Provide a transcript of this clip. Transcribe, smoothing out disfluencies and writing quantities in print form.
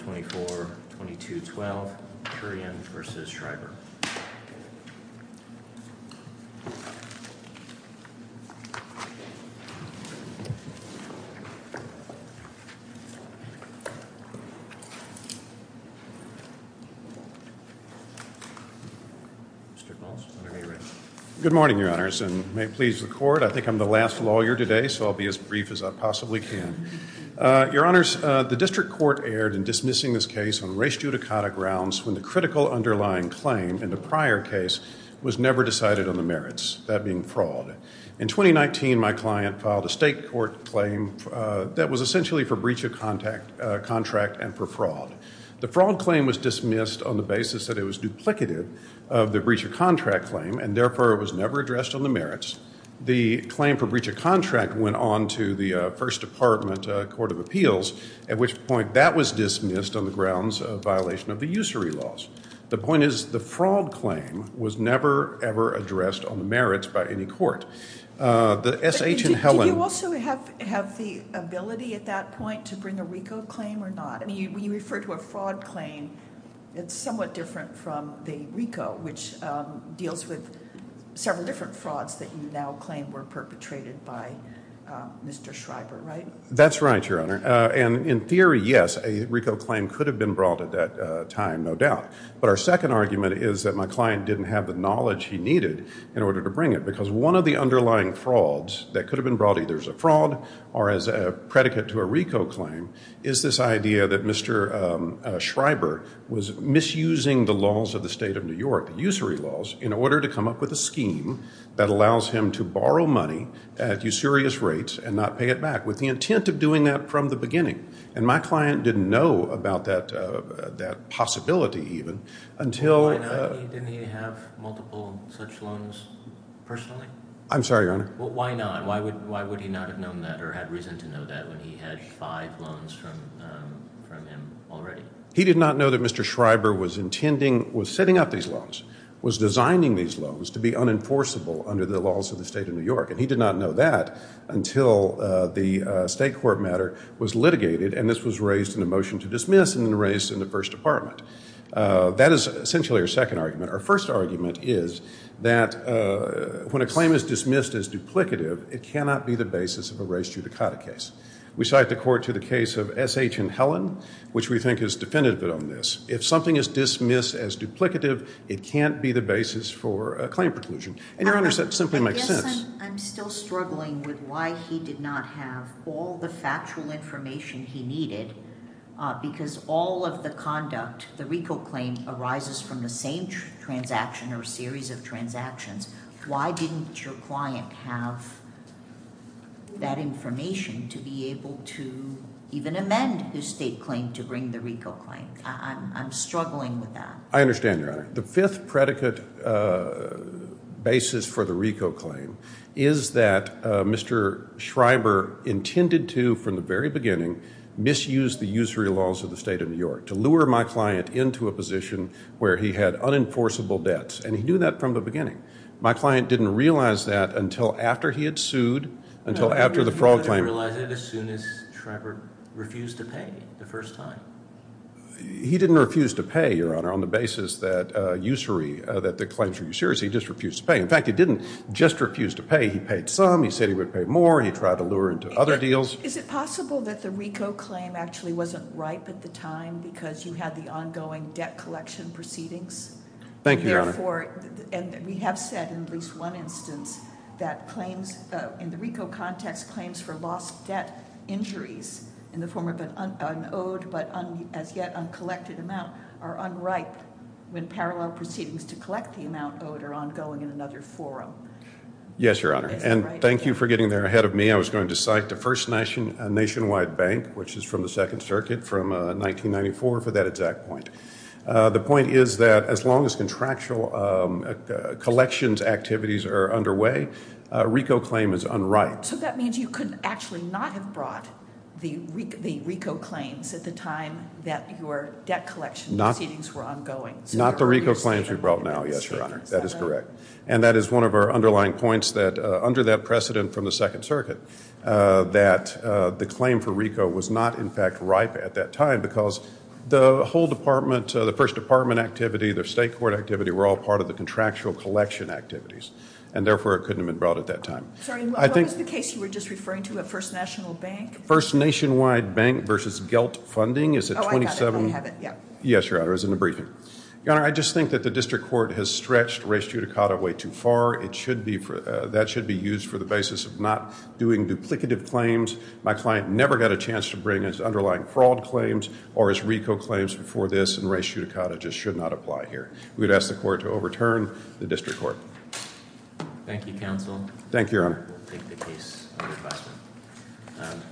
24-2212, Kurian v. Schreiber. Mr. Balls, whenever you're ready. Good morning, Your Honors, and may it please the Court. I think I'm the last lawyer today, so I'll be as brief as I possibly can. Your Honors, the District Court erred in dismissing this case on res judicata grounds when the critical underlying claim in the prior case was never decided on the merits, that being fraud. In 2019, my client filed a state court claim that was essentially for breach of contract and for fraud. The fraud claim was dismissed on the basis that it was duplicative of the breach of contract claim, and therefore it was never addressed on the merits. The claim for breach of contract went on to the First Department Court of Appeals, at which point that was dismissed on the grounds of violation of the usury laws. The point is the fraud claim was never, ever addressed on the merits by any court. The S.H. and Helen... Did you also have the ability at that point to bring a RICO claim or not? I mean, when you refer to a fraud claim, it's somewhat different from the RICO, which deals with several different frauds that you now claim were perpetrated by Mr. Schreiber, right? That's right, Your Honor. And in theory, yes, a RICO claim could have been brought at that time, no doubt. But our second argument is that my client didn't have the knowledge he needed in order to bring it, because one of the underlying frauds that could have been brought either as a fraud or as a predicate to a RICO claim is this idea that Mr. Schreiber was misusing the laws of the state of New York, the usury laws, in order to come up with a scheme that allows him to borrow money at usurious rates and not pay it back, with the intent of doing that from the beginning. And my client didn't know about that possibility even until... Why not? Didn't he have multiple such loans personally? I'm sorry, Your Honor? Well, why not? Why would he not have known that or had reason to know that when he had 5 loans from him already? He did not know that Mr. Schreiber was setting up these loans, was designing these loans to be unenforceable under the laws of the state of New York. And he did not know that until the state court matter was litigated, and this was raised in a motion to dismiss and then raised in the First Department. That is essentially our second argument. Our first argument is that when a claim is dismissed as duplicative, it cannot be the basis of a res judicata case. We cite the court to the case of S.H. and Helen, which we think is definitive on this. If something is dismissed as duplicative, it can't be the basis for a claim preclusion. And, Your Honor, that simply makes sense. I'm still struggling with why he did not have all the factual information he needed, because all of the conduct, the RICO claim, arises from the same transaction or series of transactions. Why didn't your client have that information to be able to even amend his state claim to bring the RICO claim? I'm struggling with that. I understand, Your Honor. The fifth predicate basis for the RICO claim is that Mr. Schreiber intended to, from the very beginning, misuse the usury laws of the state of New York to lure my client into a position where he had unenforceable debts. And he knew that from the beginning. My client didn't realize that until after he had sued, until after the fraud claim. He realized it as soon as Schreiber refused to pay the first time. He didn't refuse to pay, Your Honor, on the basis that that the claims were usurious. He just refused to pay. In fact, he didn't just refuse to pay. He paid some. He said he would pay more. He tried to lure into other deals. Is it possible that the RICO claim actually wasn't ripe at the time because you had the ongoing debt collection proceedings? Thank you, Your Honor. Therefore, and we have said in at least one instance that claims, in the RICO context, claims for lost debt injuries in the form of an unowed but as yet uncollected amount are unripe when parallel proceedings to collect the amount owed are ongoing in another forum. Yes, Your Honor. And right? Thank you for getting there ahead of me. I was going to cite the First Nationwide Bank, which is from the Second Circuit from 1994 for that exact point. The point is that as long as contractual collections activities are underway, RICO claim is unripe. So that means you could actually not have brought the RICO claims at the time that your debt collection proceedings were ongoing. So not the RICO claims we brought now, yes, Your Honor. That is correct. And that is one of our underlying points that under that precedent from the Second Circuit, that the claim for RICO was not in fact ripe at that time because The whole department, the first department activity, the state court activity were all part of the contractual collection activities, and therefore it couldn't have been brought at that time. Sorry, what was the case you were just referring to at First National Bank? First Nationwide Bank versus Gelt Funding is at 27. I have it, yeah. Yes, Your Honor, it was in the briefing. Your Honor, I just think that the district court has stretched res judicata way too far. It should be that should be used for the basis of not doing duplicative claims. My client never got a chance to bring his underlying fraud claims or his RICO claims before this, and res judicata just should not apply here. We would ask the court to overturn the district court. Thank you, counsel. Thank you, Your Honor. We'll take the case under advisement.